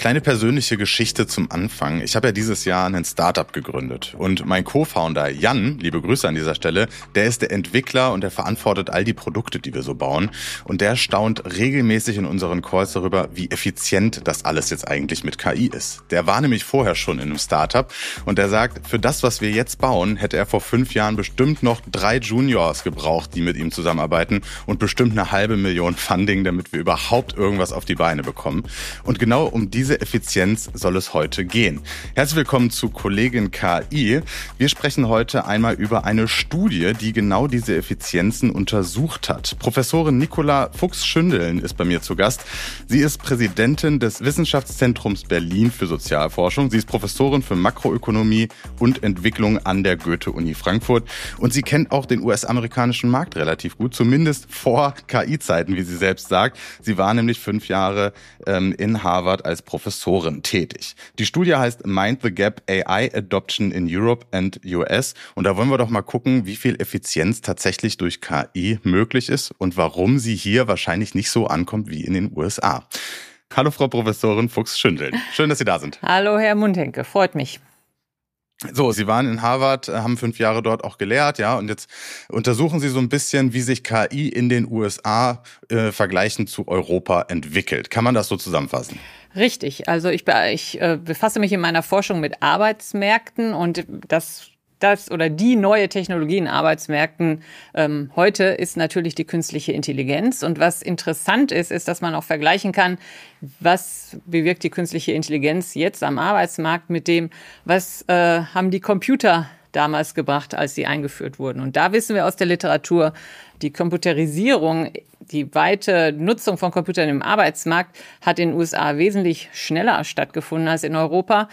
Kleine persönliche Geschichte zum Anfang. Ich habe ja dieses Jahr ein Startup gegründet. Und mein Co-Founder Jan, liebe Grüße an dieser Stelle, der ist der Entwickler und der verantwortet all die Produkte, die wir so bauen. Und der staunt regelmäßig in unseren Calls darüber, wie effizient das alles jetzt eigentlich mit KI ist. Der war nämlich vorher schon in einem Startup und der sagt, für das, was wir jetzt bauen, hätte er vor 5 Jahren bestimmt noch 3 Juniors gebraucht, die mit ihm zusammenarbeiten und bestimmt 250.000 Funding, damit wir überhaupt irgendwas auf die Beine bekommen. Und genau um diese Effizienz soll es heute gehen. Herzlich willkommen zu Kollegin KI. Wir sprechen heute einmal über eine Studie, die genau diese Effizienzen untersucht hat. Professorin Nicola Fuchs-Schündeln ist bei mir zu Gast. Sie ist Präsidentin des Wissenschaftszentrums Berlin für Sozialforschung. Sie ist Professorin für Makroökonomie und Entwicklung an der Goethe-Uni Frankfurt. Und sie kennt auch den US-amerikanischen Markt relativ gut, zumindest vor KI-Zeiten, wie sie selbst sagt. Sie war nämlich 5 Jahre in Harvard als Professorin tätig. Die Studie heißt Mind the Gap: AI Adoption in Europe and US. Und da wollen wir doch mal gucken, wie viel Effizienz tatsächlich durch KI möglich ist und warum sie hier wahrscheinlich nicht so ankommt wie in den USA. Hallo Frau Professorin Fuchs-Schündeln. Schön, dass Sie da sind. Hallo Herr Mundhenke, freut mich. So, Sie waren in Harvard, haben 5 Jahre dort auch gelehrt, ja, und jetzt untersuchen Sie so ein bisschen, wie sich KI in den USA vergleichend zu Europa entwickelt. Kann man das so zusammenfassen? Richtig, also ich befasse mich in meiner Forschung mit Arbeitsmärkten und das oder die neue Technologie in Arbeitsmärkten heute ist natürlich die künstliche Intelligenz. Und was interessant ist, dass man auch vergleichen kann, was bewirkt die künstliche Intelligenz jetzt am Arbeitsmarkt mit dem, was haben die Computer damals gebracht, als sie eingeführt wurden. Und da wissen wir aus der Literatur, die Computerisierung, die weite Nutzung von Computern im Arbeitsmarkt hat in den USA wesentlich schneller stattgefunden als in Europa.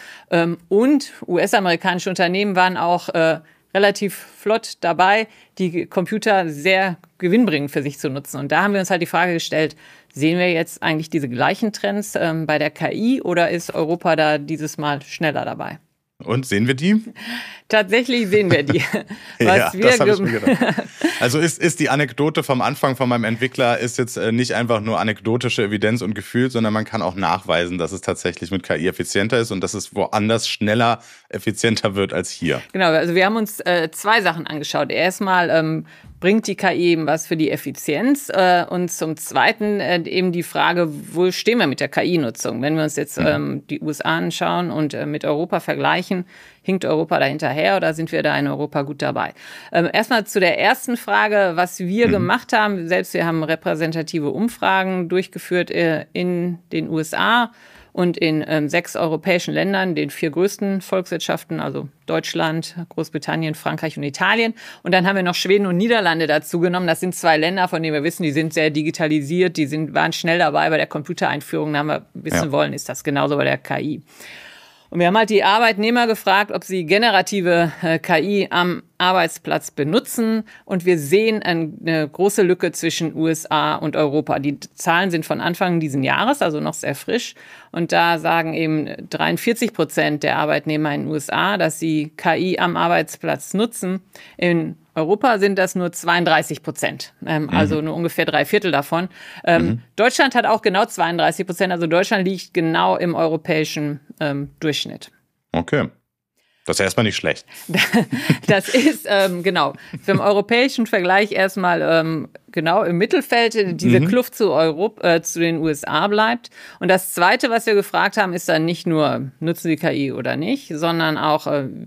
Und US-amerikanische Unternehmen waren auch relativ flott dabei, die Computer sehr gewinnbringend für sich zu nutzen. Und da haben wir uns halt die Frage gestellt, sehen wir jetzt eigentlich diese gleichen Trends bei der KI oder ist Europa da dieses Mal schneller dabei? Und sehen wir die? Tatsächlich sehen wir die. Das habe ich mir gedacht. Also ist die Anekdote vom Anfang von meinem Entwickler ist jetzt nicht einfach nur anekdotische Evidenz und Gefühl, sondern man kann auch nachweisen, dass es tatsächlich mit KI effizienter ist und dass es woanders schneller effizienter wird als hier. Genau, also wir haben uns 2 Sachen angeschaut. Erstmal bringt die KI eben was für die Effizienz und zum Zweiten eben die Frage, wo stehen wir mit der KI-Nutzung? Wenn wir uns jetzt die USA anschauen und mit Europa vergleichen, hinkt Europa da hinterher oder sind wir da in Europa gut dabei? Erstmal zu der ersten Frage, was wir gemacht haben. Selbst wir haben repräsentative Umfragen durchgeführt in den USA und in 6 europäischen Ländern, den 4 größten Volkswirtschaften, also Deutschland, Großbritannien, Frankreich und Italien. Und dann haben wir noch Schweden und Niederlande dazu genommen. Das sind 2 Länder, von denen wir wissen, die sind sehr digitalisiert, waren schnell dabei bei der Computereinführung. Da haben wir wissen wollen, ist das genauso bei der KI. Und wir haben halt die Arbeitnehmer gefragt, ob sie generative KI am Arbeitsplatz benutzen. Und wir sehen eine große Lücke zwischen USA und Europa. Die Zahlen sind von Anfang dieses Jahres, also noch sehr frisch. Und da sagen eben 43% der Arbeitnehmer in den USA, dass sie KI am Arbeitsplatz nutzen. In Europa sind das nur 32%, also nur ungefähr 3/4 davon. Deutschland hat auch genau 32%, also Deutschland liegt genau im europäischen Durchschnitt. Okay. Das ist erstmal nicht schlecht. Das ist, genau, für den europäischen Vergleich erstmal genau im Mittelfeld. Diese Kluft zu den USA bleibt. Und das Zweite, was wir gefragt haben, ist dann nicht nur, nutzen Sie KI oder nicht, sondern auch,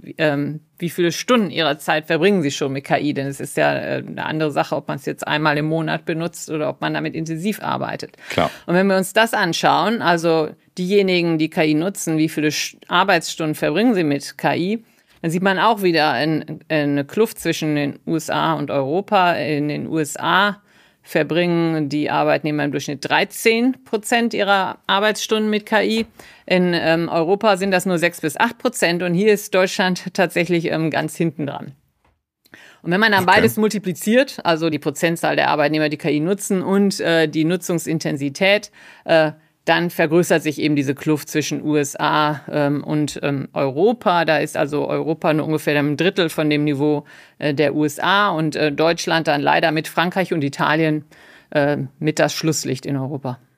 wie viele Stunden Ihrer Zeit verbringen Sie schon mit KI? Denn es ist ja eine andere Sache, ob man es jetzt einmal im Monat benutzt oder ob man damit intensiv arbeitet. Klar. Und wenn wir uns das anschauen, also diejenigen, die KI nutzen, wie viele Arbeitsstunden verbringen sie mit KI, dann sieht man auch wieder eine Kluft zwischen den USA und Europa. In den USA verbringen die Arbeitnehmer im Durchschnitt 13% ihrer Arbeitsstunden mit KI. In Europa sind das nur 6-8% und hier ist Deutschland tatsächlich ganz hinten dran. Und wenn man dann beides multipliziert, also die Prozentzahl der Arbeitnehmer, die KI nutzen und die Nutzungsintensität, dann vergrößert sich eben diese Kluft zwischen USA und Europa. Da ist also Europa nur ungefähr ein Drittel von dem Niveau der USA und Deutschland dann leider mit Frankreich und Italien mit das Schlusslicht in Europa.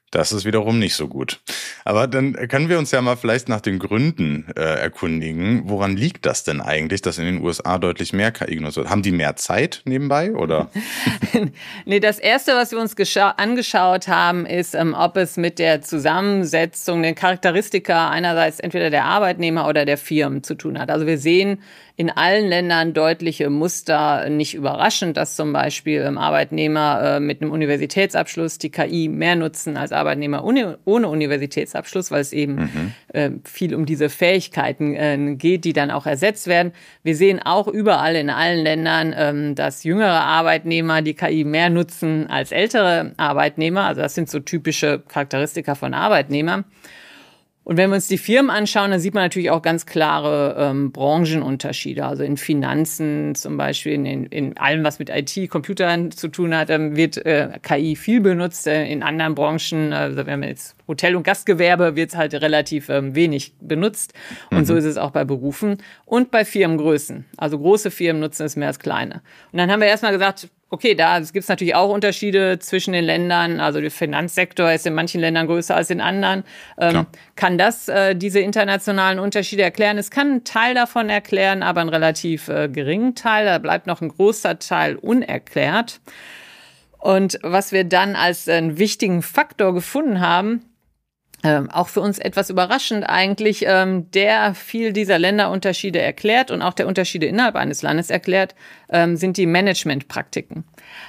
Das ist wiederum nicht so gut. Aber dann können wir uns ja mal vielleicht nach den Gründen erkundigen. Woran liegt das denn eigentlich, dass in den USA deutlich mehr KI genutzt wird? Haben die mehr Zeit nebenbei, oder? Nee, das Erste, was wir uns angeschaut haben, ist, ob es mit der Zusammensetzung, den Charakteristika einerseits entweder der Arbeitnehmer oder der Firmen zu tun hat. Also wir sehen in allen Ländern deutliche Muster, nicht überraschend, dass zum Beispiel Arbeitnehmer mit einem Universitätsabschluss die KI mehr nutzen als Arbeitnehmer ohne Universitätsabschluss, weil es eben viel um diese Fähigkeiten geht, die dann auch ersetzt werden. Wir sehen auch überall in allen Ländern, dass jüngere Arbeitnehmer die KI mehr nutzen als ältere Arbeitnehmer. Also das sind so typische Charakteristika von Arbeitnehmern. Und wenn wir uns die Firmen anschauen, dann sieht man natürlich auch ganz klare Branchenunterschiede. Also in Finanzen zum Beispiel, in allem, was mit IT, Computern zu tun hat, wird KI viel benutzt. In anderen Branchen, also wenn man jetzt Hotel- und Gastgewerbe, wird es halt relativ wenig benutzt. Und so ist es auch bei Berufen und bei Firmengrößen. Also große Firmen nutzen es mehr als kleine. Und dann haben wir erstmal gesagt, okay, da gibt es natürlich auch Unterschiede zwischen den Ländern. Also der Finanzsektor ist in manchen Ländern größer als in anderen. Kann das diese internationalen Unterschiede erklären? Es kann einen Teil davon erklären, aber einen relativ geringen Teil. Da bleibt noch ein großer Teil unerklärt. Und was wir dann als einen wichtigen Faktor gefunden haben, auch für uns etwas überraschend eigentlich, der viel dieser Länderunterschiede erklärt und auch der Unterschiede innerhalb eines Landes erklärt, sind die Managementpraktiken.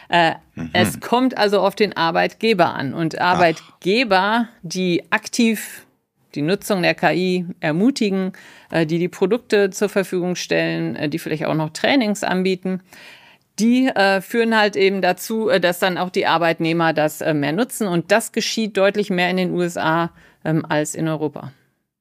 Es kommt also auf den Arbeitgeber an. Und Arbeitgeber, die aktiv die Nutzung der KI ermutigen, die Produkte zur Verfügung stellen, die vielleicht auch noch Trainings anbieten, die führen halt eben dazu, dass dann auch die Arbeitnehmer das mehr nutzen. Und das geschieht deutlich mehr in den USA als in Europa.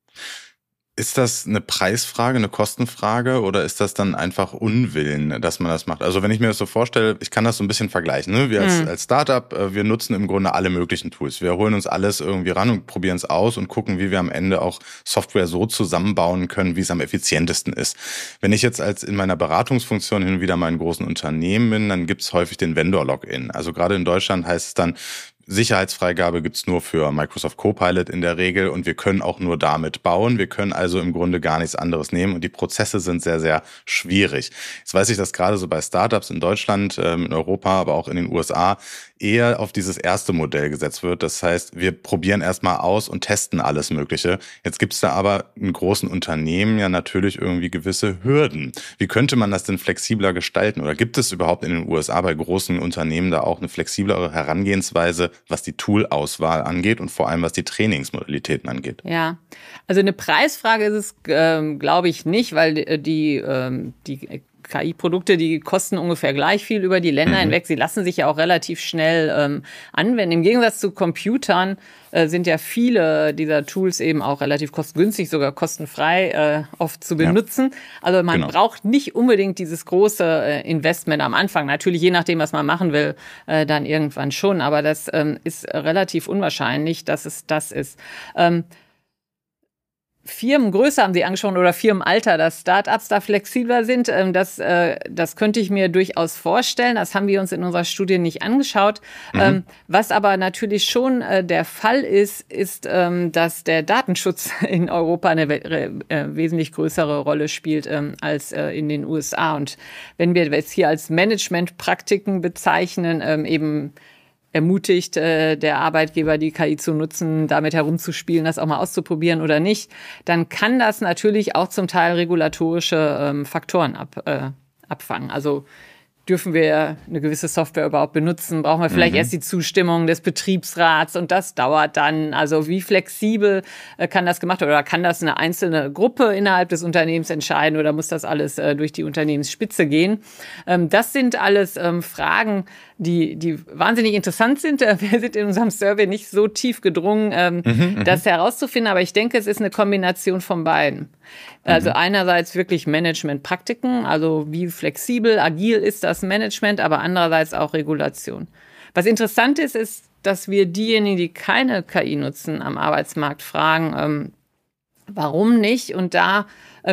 Ist das eine Preisfrage, eine Kostenfrage oder ist das dann einfach Unwillen, dass man das macht? Also wenn ich mir das so vorstelle, ich kann das so ein bisschen vergleichen. Ne? Wir als Startup, wir nutzen im Grunde alle möglichen Tools. Wir holen uns alles irgendwie ran und probieren es aus und gucken, wie wir am Ende auch Software so zusammenbauen können, wie es am effizientesten ist. Wenn ich jetzt in meiner Beratungsfunktion hin und wieder mal in großen Unternehmen bin, dann gibt es häufig den Vendor-Login. Also gerade in Deutschland heißt es dann, Sicherheitsfreigabe gibt's nur für Microsoft Copilot in der Regel und wir können auch nur damit bauen. Wir können also im Grunde gar nichts anderes nehmen und die Prozesse sind sehr, sehr schwierig. Jetzt weiß ich, dass gerade so bei Startups in Deutschland, in Europa, aber auch in den USA eher auf dieses erste Modell gesetzt wird. Das heißt, wir probieren erstmal aus und testen alles Mögliche. Jetzt gibt's da aber in großen Unternehmen ja natürlich irgendwie gewisse Hürden. Wie könnte man das denn flexibler gestalten? Oder gibt es überhaupt in den USA bei großen Unternehmen da auch eine flexiblere Herangehensweise, was die Toolauswahl angeht und vor allem was die Trainingsmodalitäten angeht? Ja, also eine Preisfrage ist es, glaube ich, nicht, weil die KI-Produkte, die kosten ungefähr gleich viel über die Länder hinweg. Sie lassen sich ja auch relativ schnell anwenden. Im Gegensatz zu Computern sind ja viele dieser Tools eben auch relativ kostengünstig, sogar kostenfrei oft zu benutzen. Ja. Also man braucht nicht unbedingt dieses große Investment am Anfang. Natürlich, je nachdem, was man machen will, dann irgendwann schon. Aber das ist relativ unwahrscheinlich, dass es das ist. Firmengröße haben Sie angesprochen oder Firmenalter, dass Startups da flexibler sind. Das könnte ich mir durchaus vorstellen. Das haben wir uns in unserer Studie nicht angeschaut. Was aber natürlich schon der Fall ist, dass der Datenschutz in Europa eine wesentlich größere Rolle spielt als in den USA. Und wenn wir es hier als Managementpraktiken bezeichnen, eben ermutigt der Arbeitgeber, die KI zu nutzen, damit herumzuspielen, das auch mal auszuprobieren oder nicht, dann kann das natürlich auch zum Teil regulatorische Faktoren abfangen. Also dürfen wir eine gewisse Software überhaupt benutzen? Brauchen wir vielleicht erst die Zustimmung des Betriebsrats und das dauert dann. Also wie flexibel kann das gemacht werden? Oder kann das eine einzelne Gruppe innerhalb des Unternehmens entscheiden oder muss das alles durch die Unternehmensspitze gehen? Das sind alles Fragen, die wahnsinnig interessant sind. Wir sind in unserem Survey nicht so tief gedrungen, das herauszufinden. Aber ich denke, es ist eine Kombination von beiden. Also einerseits wirklich Managementpraktiken, also wie flexibel, agil ist das Management, aber andererseits auch Regulation. Was interessant ist, dass wir diejenigen, die keine KI nutzen, am Arbeitsmarkt fragen, warum nicht? Und da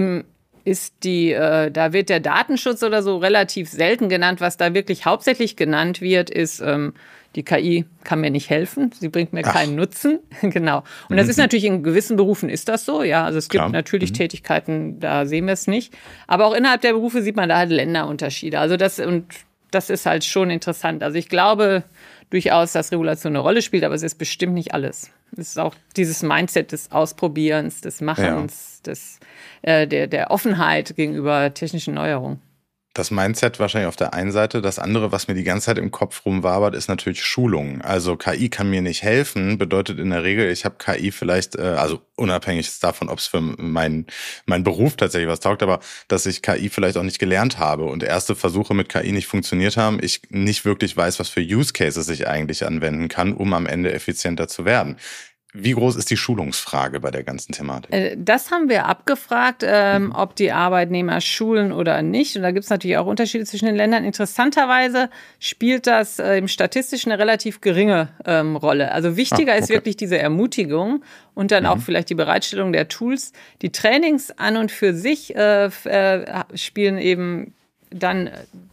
da wird der Datenschutz oder so relativ selten genannt. Was da wirklich hauptsächlich genannt wird, ist die KI kann mir nicht helfen, sie bringt mir keinen Nutzen. Genau. Und das ist natürlich in gewissen Berufen ist das so, ja. Also es gibt natürlich Tätigkeiten, da sehen wir es nicht. Aber auch innerhalb der Berufe sieht man da halt Länderunterschiede. Also das ist halt schon interessant. Also ich glaube durchaus, dass Regulation eine Rolle spielt, aber es ist bestimmt nicht alles. Es ist auch dieses Mindset des Ausprobierens, des Machens, der Offenheit gegenüber technischen Neuerungen. Das Mindset wahrscheinlich auf der einen Seite. Das andere, was mir die ganze Zeit im Kopf rumwabert, ist natürlich Schulung. Also KI kann mir nicht helfen, bedeutet in der Regel, ich habe KI vielleicht, also unabhängig davon, ob es für meinen Beruf tatsächlich was taugt, aber dass ich KI vielleicht auch nicht gelernt habe und erste Versuche mit KI nicht funktioniert haben, ich nicht wirklich weiß, was für Use Cases ich eigentlich anwenden kann, um am Ende effizienter zu werden. Wie groß ist die Schulungsfrage bei der ganzen Thematik? Das haben wir abgefragt, ob die Arbeitnehmer schulen oder nicht. Und da gibt es natürlich auch Unterschiede zwischen den Ländern. Interessanterweise spielt das im Statistischen eine relativ geringe Rolle. Also wichtiger ist wirklich diese Ermutigung und dann auch vielleicht die Bereitstellung der Tools. Die Trainings an und für sich spielen eben dann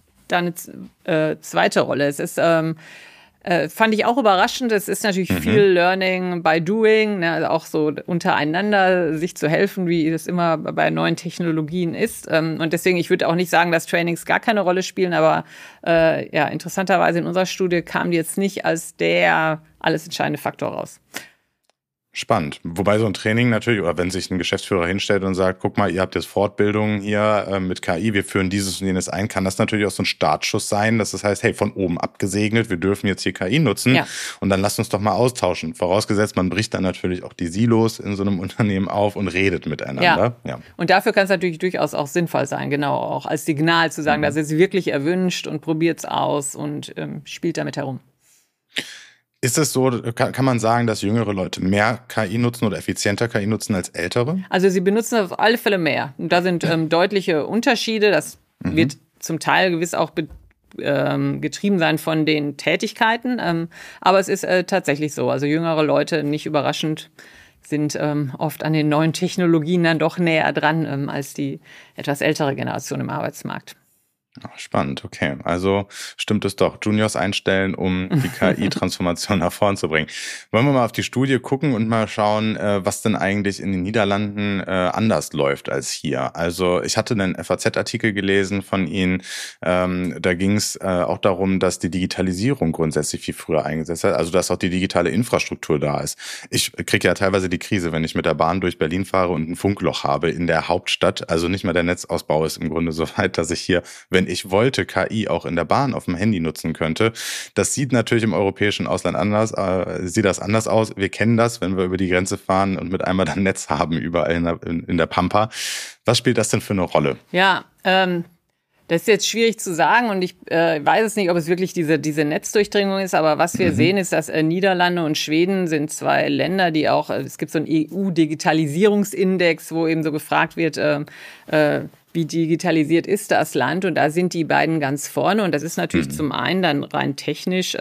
eine zweite Rolle. Es ist fand ich auch überraschend. Es ist natürlich viel Learning by Doing, ne, also auch so untereinander sich zu helfen, wie das immer bei neuen Technologien ist. Und deswegen, ich würde auch nicht sagen, dass Trainings gar keine Rolle spielen, aber interessanterweise in unserer Studie kam die jetzt nicht als der alles entscheidende Faktor raus. Spannend. Wobei so ein Training natürlich, oder wenn sich ein Geschäftsführer hinstellt und sagt, guck mal, ihr habt jetzt Fortbildungen hier mit KI, wir führen dieses und jenes ein, kann das natürlich auch so ein Startschuss sein, dass das heißt, hey, von oben abgesegnet, wir dürfen jetzt hier KI nutzen und dann lasst uns doch mal austauschen. Vorausgesetzt, man bricht dann natürlich auch die Silos in so einem Unternehmen auf und redet miteinander. Ja. Und dafür kann es natürlich durchaus auch sinnvoll sein, genau, auch als Signal zu sagen, das ist wirklich erwünscht und probiert's aus und spielt damit herum. Ist es so, kann man sagen, dass jüngere Leute mehr KI nutzen oder effizienter KI nutzen als ältere? Also sie benutzen auf alle Fälle mehr. Und da sind deutliche Unterschiede. Das wird zum Teil gewiss auch getrieben sein von den Tätigkeiten. Aber es ist tatsächlich so. Also jüngere Leute, nicht überraschend, sind oft an den neuen Technologien dann doch näher dran als die etwas ältere Generation im Arbeitsmarkt. Spannend, okay. Also stimmt es doch. Juniors einstellen, um die KI-Transformation nach vorn zu bringen. Wollen wir mal auf die Studie gucken und mal schauen, was denn eigentlich in den Niederlanden anders läuft als hier. Also ich hatte einen FAZ-Artikel gelesen von Ihnen. Da ging es auch darum, dass die Digitalisierung grundsätzlich viel früher eingesetzt hat. Also dass auch die digitale Infrastruktur da ist. Ich kriege ja teilweise die Krise, wenn ich mit der Bahn durch Berlin fahre und ein Funkloch habe in der Hauptstadt. Also nicht mal der Netzausbau ist im Grunde so weit, dass ich hier, wenn ich wollte, KI auch in der Bahn auf dem Handy nutzen könnte. Das sieht natürlich im europäischen Ausland anders, sieht das anders aus. Wir kennen das, wenn wir über die Grenze fahren und mit einmal dann Netz haben überall in der Pampa. Was spielt das denn für eine Rolle? Ja, das ist jetzt schwierig zu sagen und ich weiß es nicht, ob es wirklich diese Netzdurchdringung ist, aber was wir sehen ist, dass Niederlande und Schweden sind zwei Länder, die auch, es gibt so einen EU-Digitalisierungsindex, wo eben so gefragt wird, wie digitalisiert ist das Land? Und da sind die beiden ganz vorne. Und das ist natürlich zum einen dann rein technisch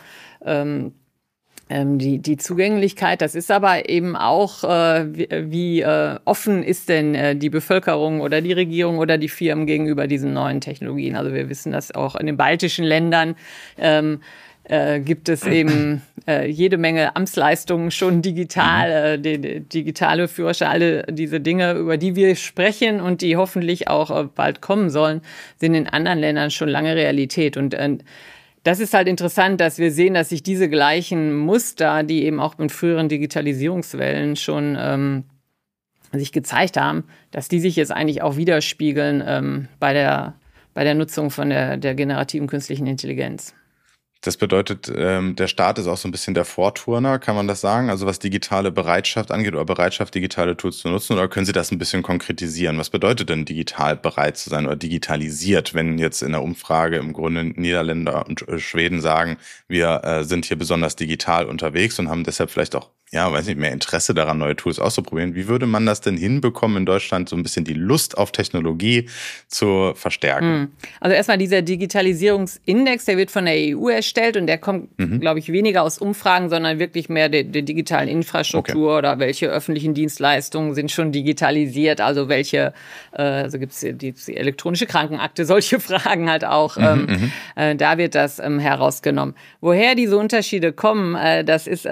die Zugänglichkeit. Das ist aber eben auch, wie offen ist denn die Bevölkerung oder die Regierung oder die Firmen gegenüber diesen neuen Technologien. Also wir wissen, dass auch in den baltischen Ländern gibt es eben jede Menge Amtsleistungen schon digital, digitale Führerscheine, alle diese Dinge, über die wir sprechen und die hoffentlich auch bald kommen sollen, sind in anderen Ländern schon lange Realität. Und das ist halt interessant, dass wir sehen, dass sich diese gleichen Muster, die eben auch mit früheren Digitalisierungswellen schon sich gezeigt haben, dass die sich jetzt eigentlich auch widerspiegeln bei der Nutzung von der generativen künstlichen Intelligenz. Das bedeutet, der Staat ist auch so ein bisschen der Vorturner, kann man das sagen? Also was digitale Bereitschaft angeht oder Bereitschaft, digitale Tools zu nutzen, oder können Sie das ein bisschen konkretisieren? Was bedeutet denn digital bereit zu sein oder digitalisiert, wenn jetzt in der Umfrage im Grunde Niederländer und Schweden sagen, wir sind hier besonders digital unterwegs und haben deshalb vielleicht auch, ja, weiß nicht, mehr Interesse daran, neue Tools auszuprobieren. Wie würde man das denn hinbekommen, in Deutschland so ein bisschen die Lust auf Technologie zu verstärken? Also erstmal dieser Digitalisierungsindex, der wird von der EU erstellt. stellt. Und der kommt, glaube ich, weniger aus Umfragen, sondern wirklich mehr der digitalen Infrastruktur oder welche öffentlichen Dienstleistungen sind schon digitalisiert. Also welche, also gibt es die elektronische Krankenakte, solche Fragen halt auch. Da wird das herausgenommen. Woher diese Unterschiede kommen, das ist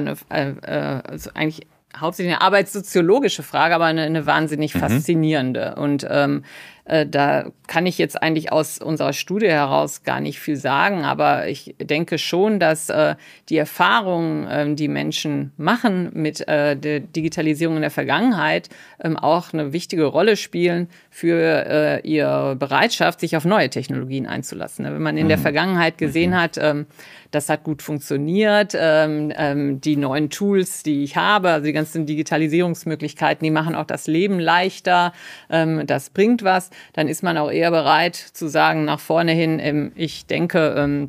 also eigentlich hauptsächlich eine arbeitssoziologische Frage, aber eine wahnsinnig faszinierende. Und da kann ich jetzt eigentlich aus unserer Studie heraus gar nicht viel sagen, aber ich denke schon, dass die Erfahrungen, die Menschen machen mit der Digitalisierung in der Vergangenheit, auch eine wichtige Rolle spielen für ihre Bereitschaft, sich auf neue Technologien einzulassen. Wenn man in der Vergangenheit gesehen hat, das hat gut funktioniert, die neuen Tools, die ich habe, also die ganzen Digitalisierungsmöglichkeiten, die machen auch das Leben leichter, das bringt was, dann ist man auch eher bereit zu sagen, nach vorne hin, ich denke,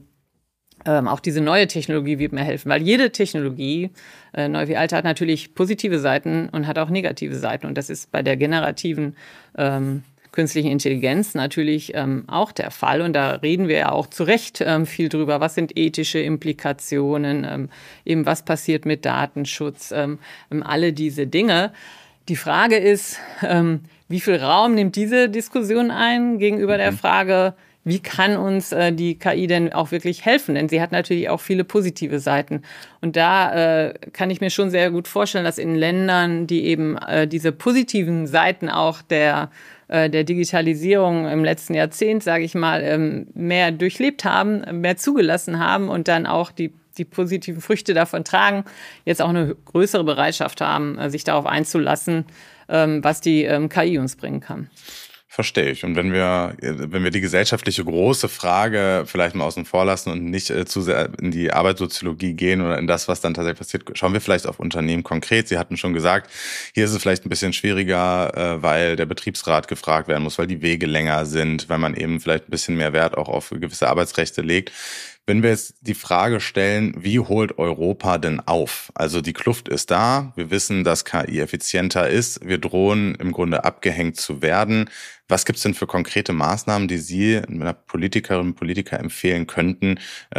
auch diese neue Technologie wird mir helfen, weil jede Technologie, neu wie alt, hat natürlich positive Seiten und hat auch negative Seiten. Und das ist bei der generativen künstlichen Intelligenz natürlich auch der Fall. Und da reden wir ja auch zu Recht viel drüber. Was sind ethische Implikationen? Eben was passiert mit Datenschutz? Alle diese Dinge. Die Frage ist, wie viel Raum nimmt diese Diskussion ein gegenüber der Frage, wie kann uns die KI denn auch wirklich helfen? Denn sie hat natürlich auch viele positive Seiten. Und da kann ich mir schon sehr gut vorstellen, dass in Ländern, die eben diese positiven Seiten auch der Digitalisierung im letzten Jahrzehnt, sage ich mal, mehr durchlebt haben, mehr zugelassen haben und dann auch die positiven Früchte davon tragen, jetzt auch eine größere Bereitschaft haben, sich darauf einzulassen, was die KI uns bringen kann. Verstehe ich. Und wenn wir die gesellschaftliche große Frage vielleicht mal außen vor lassen und nicht zu sehr in die Arbeitssoziologie gehen oder in das, was dann tatsächlich passiert, schauen wir vielleicht auf Unternehmen konkret. Sie hatten schon gesagt, hier ist es vielleicht ein bisschen schwieriger, weil der Betriebsrat gefragt werden muss, weil die Wege länger sind, weil man eben vielleicht ein bisschen mehr Wert auch auf gewisse Arbeitsrechte legt. Wenn wir jetzt die Frage stellen, wie holt Europa denn auf? Also die Kluft ist da. Wir wissen, dass KI effizienter ist. Wir drohen im Grunde abgehängt zu werden. Was gibt's denn für konkrete Maßnahmen, die Sie einer Politikerinnen und Politiker empfehlen könnten,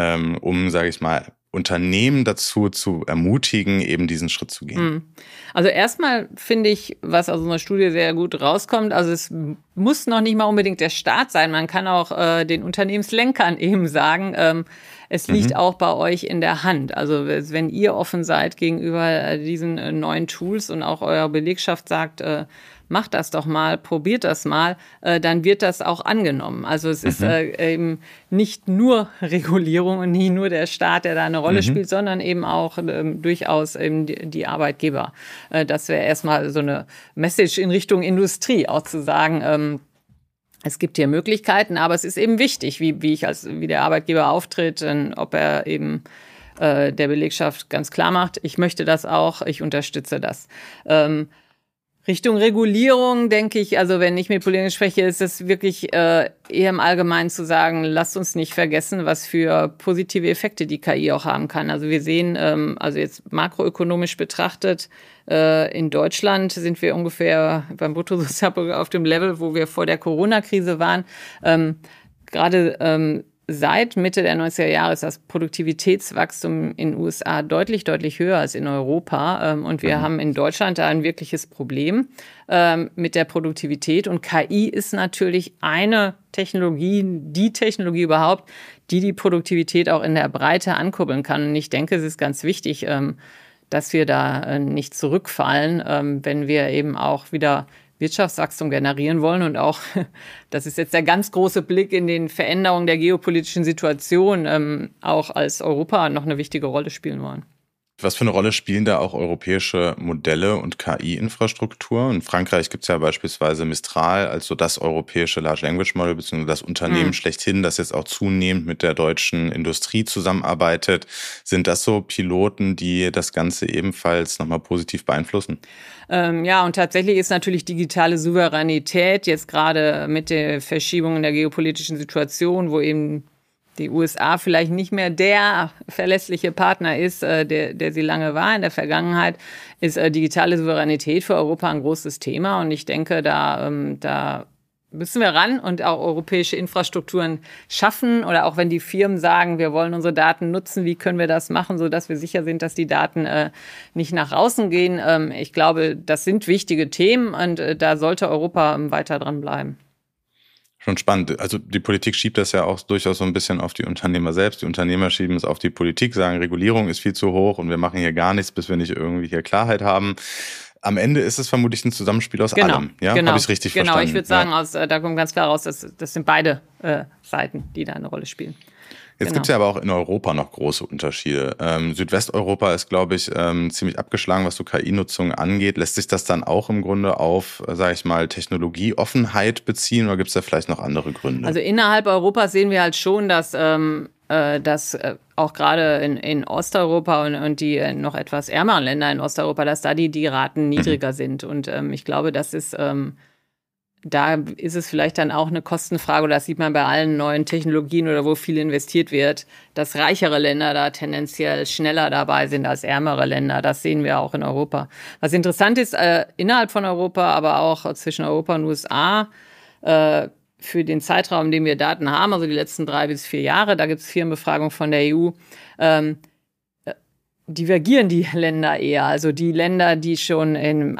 um, sage ich mal, Unternehmen dazu zu ermutigen, eben diesen Schritt zu gehen? Also erstmal finde ich, was aus unserer Studie sehr gut rauskommt, also es muss noch nicht mal unbedingt der Staat sein, man kann auch den Unternehmenslenkern eben sagen, es liegt auch bei euch in der Hand. Also wenn ihr offen seid gegenüber diesen neuen Tools und auch eure Belegschaft sagt, macht das doch mal, probiert das mal, dann wird das auch angenommen. Also es ist eben nicht nur Regulierung und nie nur der Staat, der da eine Rolle spielt, sondern eben auch durchaus eben die Arbeitgeber. Das wäre erstmal so eine Message in Richtung Industrie, auch zu sagen, es gibt hier Möglichkeiten, aber es ist eben wichtig, wie der Arbeitgeber auftritt, ob er eben der Belegschaft ganz klar macht, ich möchte das auch, ich unterstütze das. Richtung Regulierung denke ich, also wenn ich mit Politikern spreche, ist es wirklich eher im Allgemeinen zu sagen, lasst uns nicht vergessen, was für positive Effekte die KI auch haben kann. Also wir sehen, also jetzt makroökonomisch betrachtet, in Deutschland sind wir ungefähr beim Bruttosozialprodukt auf dem Level, wo wir vor der Corona-Krise waren. Gerade seit Mitte der 90er Jahre ist das Produktivitätswachstum in den USA deutlich, deutlich höher als in Europa. Und wir haben in Deutschland da ein wirkliches Problem mit der Produktivität. Und KI ist natürlich eine Technologie, die Technologie überhaupt, die Produktivität auch in der Breite ankurbeln kann. Und ich denke, es ist ganz wichtig, dass wir da nicht zurückfallen, wenn wir eben auch wieder Wirtschaftswachstum generieren wollen und auch, das ist jetzt der ganz große Blick in den Veränderungen der geopolitischen Situation, auch als Europa noch eine wichtige Rolle spielen wollen. Was für eine Rolle spielen da auch europäische Modelle und KI-Infrastruktur? In Frankreich gibt es ja beispielsweise Mistral als so das europäische Large Language Model, beziehungsweise das Unternehmen schlechthin, das jetzt auch zunehmend mit der deutschen Industrie zusammenarbeitet. Sind das so Piloten, die das Ganze ebenfalls nochmal positiv beeinflussen? Ja, und tatsächlich ist natürlich digitale Souveränität jetzt gerade mit der Verschiebung in der geopolitischen Situation, wo eben die USA vielleicht nicht mehr der verlässliche Partner ist, der sie lange war in der Vergangenheit, ist digitale Souveränität für Europa ein großes Thema. Und ich denke, da müssen wir ran und auch europäische Infrastrukturen schaffen. Oder auch wenn die Firmen sagen, wir wollen unsere Daten nutzen, wie können wir das machen, sodass wir sicher sind, dass die Daten nicht nach außen gehen. Ich glaube, das sind wichtige Themen und da sollte Europa weiter dran bleiben. Schon spannend. Also die Politik schiebt das ja auch durchaus so ein bisschen auf die Unternehmer selbst. Die Unternehmer schieben es auf die Politik, sagen, Regulierung ist viel zu hoch und wir machen hier gar nichts, bis wir nicht irgendwie hier Klarheit haben. Am Ende ist es vermutlich ein Zusammenspiel aus allem. Ja? Genau. Habe ich es richtig verstanden? Genau, ich würde sagen, da kommt ganz klar raus, das sind beide Seiten, die da eine Rolle spielen. Jetzt gibt es ja aber auch in Europa noch große Unterschiede. Südwesteuropa ist, glaube ich, ziemlich abgeschlagen, was so KI-Nutzung angeht. Lässt sich das dann auch im Grunde auf, sage ich mal, Technologieoffenheit beziehen oder gibt es da vielleicht noch andere Gründe? Also innerhalb Europas sehen wir halt schon, dass auch gerade in Osteuropa und die noch etwas ärmeren Länder in Osteuropa, dass da die Raten niedriger sind. Und ich glaube, das ist da ist es vielleicht dann auch eine Kostenfrage, oder das sieht man bei allen neuen Technologien oder wo viel investiert wird, dass reichere Länder da tendenziell schneller dabei sind als ärmere Länder. Das sehen wir auch in Europa. Was interessant ist, innerhalb von Europa, aber auch zwischen Europa und USA, für den Zeitraum, in dem wir Daten haben, also die letzten 3 bis 4 Jahre, da gibt es Firmenbefragungen von der EU, divergieren die Länder eher. Also die Länder, die schon in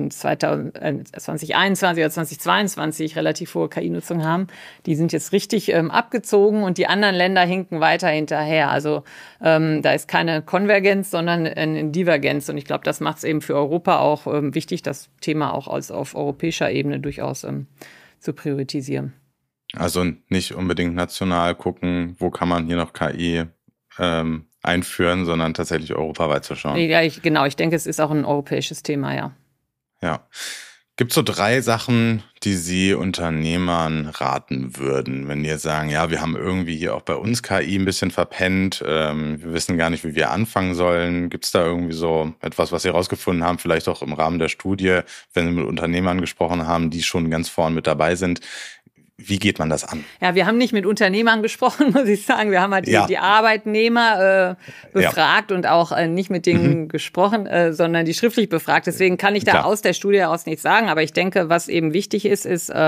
2021 oder 2022 relativ hohe KI-Nutzung haben, die sind jetzt richtig abgezogen und die anderen Länder hinken weiter hinterher. Also da ist keine Konvergenz, sondern eine Divergenz. Und ich glaube, das macht es eben für Europa auch wichtig, das Thema auch auf europäischer Ebene durchaus zu priorisieren. Also nicht unbedingt national gucken, wo kann man hier noch KI einführen, sondern tatsächlich europaweit zu schauen. Ja, ich denke, es ist auch ein europäisches Thema, ja. Ja. Gibt es so 3 Sachen, die Sie Unternehmern raten würden, wenn die jetzt sagen, ja, wir haben irgendwie hier auch bei uns KI ein bisschen verpennt, wir wissen gar nicht, wie wir anfangen sollen. Gibt es da irgendwie so etwas, was Sie herausgefunden haben, vielleicht auch im Rahmen der Studie, wenn Sie mit Unternehmern gesprochen haben, die schon ganz vorn mit dabei sind? Wie geht man das an? Ja, wir haben nicht mit Unternehmern gesprochen, muss ich sagen. Wir haben halt die Arbeitnehmer befragt und auch nicht mit denen gesprochen, sondern die schriftlich befragt. Deswegen kann ich da aus der Studie heraus nichts sagen. Aber ich denke, was eben wichtig ist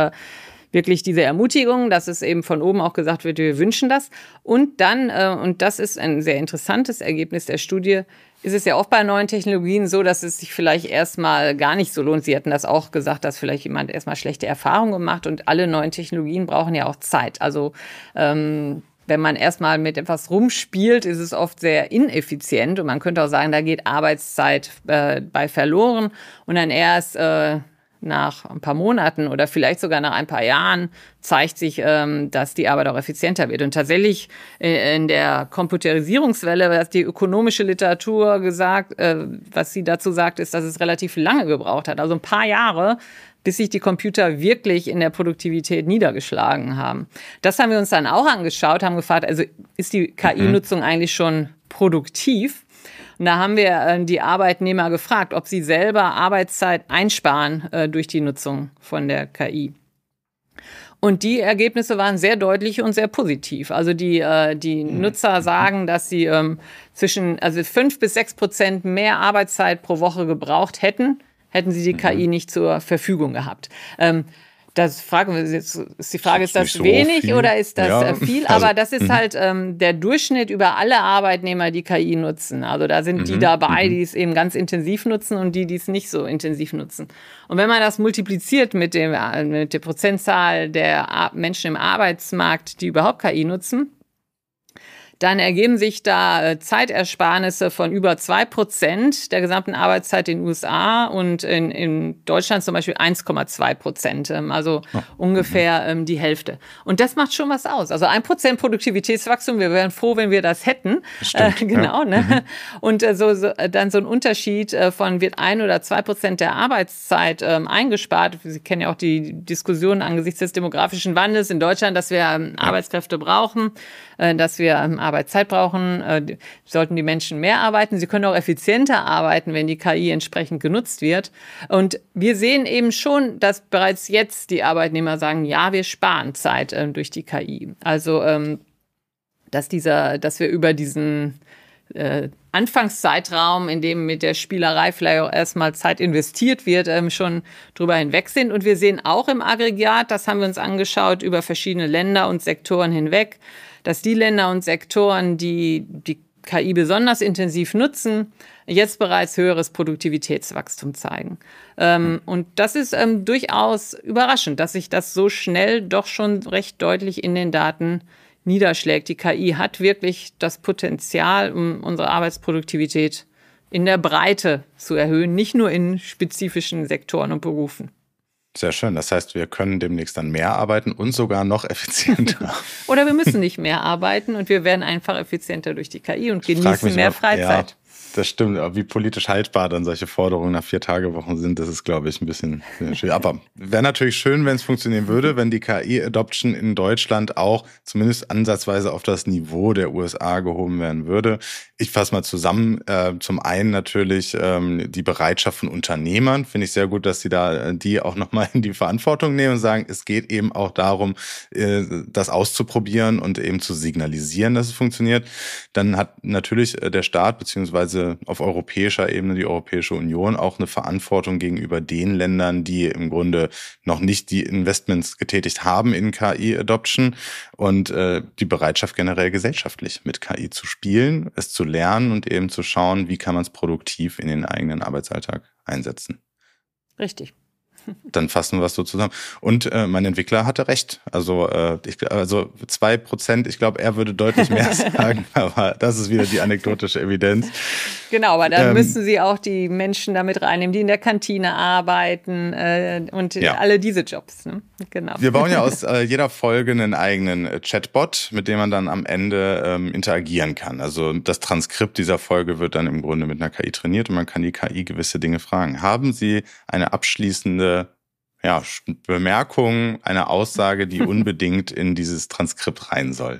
wirklich diese Ermutigung, dass es eben von oben auch gesagt wird, wir wünschen das. Und dann, und das ist ein sehr interessantes Ergebnis der Studie, ist es ja oft bei neuen Technologien so, dass es sich vielleicht erstmal gar nicht so lohnt. Sie hatten das auch gesagt, dass vielleicht jemand erstmal schlechte Erfahrungen gemacht und alle neuen Technologien brauchen ja auch Zeit. Also wenn man erstmal mit etwas rumspielt, ist es oft sehr ineffizient und man könnte auch sagen, da geht Arbeitszeit bei verloren und dann erst nach ein paar Monaten oder vielleicht sogar nach ein paar Jahren zeigt sich, dass die Arbeit auch effizienter wird. Und tatsächlich in der Computerisierungswelle, was die ökonomische Literatur gesagt, was sie dazu sagt, ist, dass es relativ lange gebraucht hat. Also ein paar Jahre, bis sich die Computer wirklich in der Produktivität niedergeschlagen haben. Das haben wir uns dann auch angeschaut, haben gefragt, also ist die KI-Nutzung eigentlich schon produktiv? Und da haben wir die Arbeitnehmer gefragt, ob sie selber Arbeitszeit einsparen durch die Nutzung von der KI. Und die Ergebnisse waren sehr deutlich und sehr positiv. Also die Nutzer sagen, dass sie zwischen 5-6% mehr Arbeitszeit pro Woche gebraucht hätten sie die KI nicht zur Verfügung gehabt. Das fragen wir jetzt, ist die Frage, ist das wenig viel oder ist das viel? Aber das ist halt der Durchschnitt über alle Arbeitnehmer, die KI nutzen. Also da sind die dabei, die es eben ganz intensiv nutzen und die es nicht so intensiv nutzen. Und wenn man das multipliziert mit der Prozentzahl der Menschen im Arbeitsmarkt, die überhaupt KI nutzen, dann ergeben sich da Zeitersparnisse von über 2% der gesamten Arbeitszeit in den USA und in Deutschland zum Beispiel 1,2%, also ungefähr die Hälfte. Und das macht schon was aus. Also 1% Produktivitätswachstum, wir wären froh, wenn wir das hätten. Genau, ne? Und dann so ein Unterschied von wird 1 oder 2% der Arbeitszeit eingespart. Sie kennen ja auch die Diskussion angesichts des demografischen Wandels in Deutschland, dass wir Arbeitskräfte brauchen, dass wir Arbeitszeit brauchen, sollten die Menschen mehr arbeiten. Sie können auch effizienter arbeiten, wenn die KI entsprechend genutzt wird. Und wir sehen eben schon, dass bereits jetzt die Arbeitnehmer sagen, ja, wir sparen Zeit durch die KI. Also, dass wir über diesen Anfangszeitraum, in dem mit der Spielerei vielleicht auch erstmal Zeit investiert wird, schon drüber hinweg sind. Und wir sehen auch im Aggregat, das haben wir uns angeschaut, über verschiedene Länder und Sektoren hinweg, dass die Länder und Sektoren, die KI besonders intensiv nutzen, jetzt bereits höheres Produktivitätswachstum zeigen. Und das ist durchaus überraschend, dass sich das so schnell doch schon recht deutlich in den Daten niederschlägt. Die KI hat wirklich das Potenzial, um unsere Arbeitsproduktivität in der Breite zu erhöhen, nicht nur in spezifischen Sektoren und Berufen. Sehr schön. Das heißt, wir können demnächst dann mehr arbeiten und sogar noch effizienter. Oder wir müssen nicht mehr arbeiten und wir werden einfach effizienter durch die KI und genießen mehr Freizeit. Ja, das stimmt. Aber wie politisch haltbar dann solche Forderungen nach 4-Tage-Wochen sind, das ist, glaube ich, ein bisschen schwierig. Aber wäre natürlich schön, wenn es funktionieren würde, wenn die KI-Adoption in Deutschland auch zumindest ansatzweise auf das Niveau der USA gehoben werden würde. Ich fasse mal zusammen. Zum einen natürlich die Bereitschaft von Unternehmern. Finde ich sehr gut, dass sie da die auch nochmal in die Verantwortung nehmen und sagen, es geht eben auch darum, das auszuprobieren und eben zu signalisieren, dass es funktioniert. Dann hat natürlich der Staat beziehungsweise auf europäischer Ebene die Europäische Union auch eine Verantwortung gegenüber den Ländern, die im Grunde noch nicht die Investments getätigt haben in KI-Adoption und die Bereitschaft generell gesellschaftlich mit KI zu spielen, es zu lernen und eben zu schauen, wie kann man es produktiv in den eigenen Arbeitsalltag einsetzen. Richtig. Dann fassen wir es so zusammen. Und mein Entwickler hatte recht. Also 2%, ich glaube, er würde deutlich mehr sagen, aber das ist wieder die anekdotische Evidenz. Genau, aber dann müssen Sie auch die Menschen damit reinnehmen, die in der Kantine arbeiten und alle diese Jobs. Ne? Genau. Wir bauen ja aus jeder Folge einen eigenen Chatbot, mit dem man dann am Ende interagieren kann. Also das Transkript dieser Folge wird dann im Grunde mit einer KI trainiert und man kann die KI gewisse Dinge fragen. Haben Sie eine abschließende Bemerkung, eine Aussage, die unbedingt in dieses Transkript rein soll?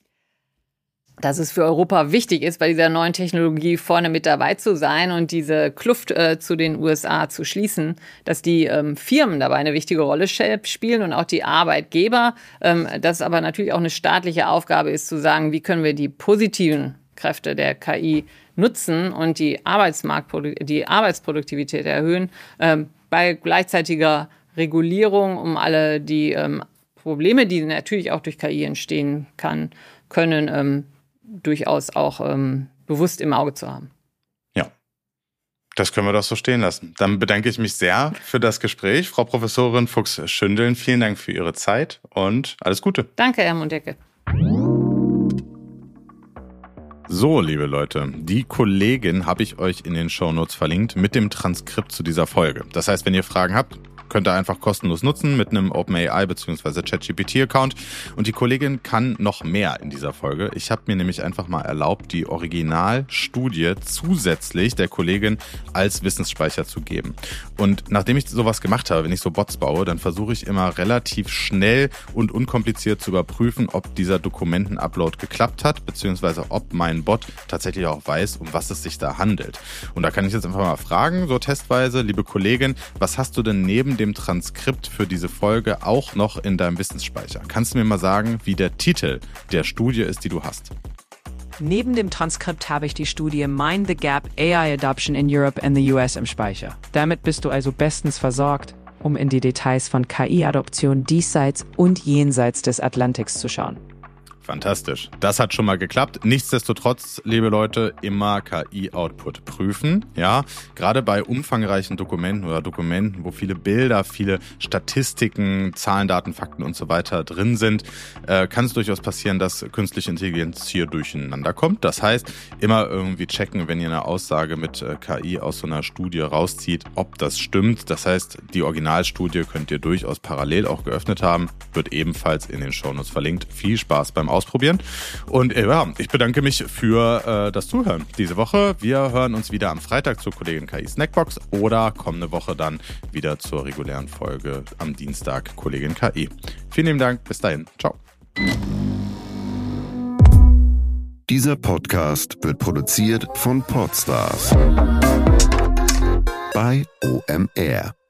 Dass es für Europa wichtig ist, bei dieser neuen Technologie vorne mit dabei zu sein und diese Kluft zu den USA zu schließen, dass die Firmen dabei eine wichtige Rolle spielen und auch die Arbeitgeber, dass aber natürlich auch eine staatliche Aufgabe ist, zu sagen, wie können wir die positiven Kräfte der KI nutzen und die Arbeitsproduktivität erhöhen, bei gleichzeitiger Regulierung, um alle die Probleme, die natürlich auch durch KI entstehen können, durchaus auch bewusst im Auge zu haben. Ja, das können wir doch so stehen lassen. Dann bedanke ich mich sehr für das Gespräch. Frau Professorin Fuchs-Schündeln, vielen Dank für Ihre Zeit und alles Gute. Danke, Herr Mundecke. So, liebe Leute, die Kollegin habe ich euch in den Shownotes verlinkt mit dem Transkript zu dieser Folge. Das heißt, wenn ihr Fragen habt, könnt ihr einfach kostenlos nutzen mit einem OpenAI bzw. ChatGPT-Account. Und die Kollegin kann noch mehr in dieser Folge. Ich habe mir nämlich einfach mal erlaubt, die Originalstudie zusätzlich der Kollegin als Wissensspeicher zu geben. Und nachdem ich sowas gemacht habe, wenn ich so Bots baue, dann versuche ich immer relativ schnell und unkompliziert zu überprüfen, ob dieser Dokumenten-Upload geklappt hat, beziehungsweise ob mein Bot tatsächlich auch weiß, um was es sich da handelt. Und da kann ich jetzt einfach mal fragen, so testweise, liebe Kollegin, was hast du denn neben dem Transkript für diese Folge auch noch in deinem Wissensspeicher? Kannst du mir mal sagen, wie der Titel der Studie ist, die du hast? Neben dem Transkript habe ich die Studie Mind the Gap AI Adoption in Europe and the US im Speicher. Damit bist du also bestens versorgt, um in die Details von KI-Adoption diesseits und jenseits des Atlantiks zu schauen. Fantastisch. Das hat schon mal geklappt. Nichtsdestotrotz, liebe Leute, immer KI-Output prüfen. Ja, gerade bei umfangreichen Dokumenten oder Dokumenten, wo viele Bilder, viele Statistiken, Zahlen, Daten, Fakten und so weiter drin sind, kann es durchaus passieren, dass künstliche Intelligenz hier durcheinander kommt. Das heißt, immer irgendwie checken, wenn ihr eine Aussage mit KI aus so einer Studie rauszieht, ob das stimmt. Das heißt, die Originalstudie könnt ihr durchaus parallel auch geöffnet haben, wird ebenfalls in den Shownotes verlinkt. Viel Spaß beim Ausprobieren. Und ich bedanke mich für das Zuhören diese Woche. Wir hören uns wieder am Freitag zur Kollegin KI Snackbox oder kommende Woche dann wieder zur regulären Folge am Dienstag Kollegin KI. Vielen lieben Dank. Bis dahin. Ciao. Dieser Podcast wird produziert von Podstars bei OMR.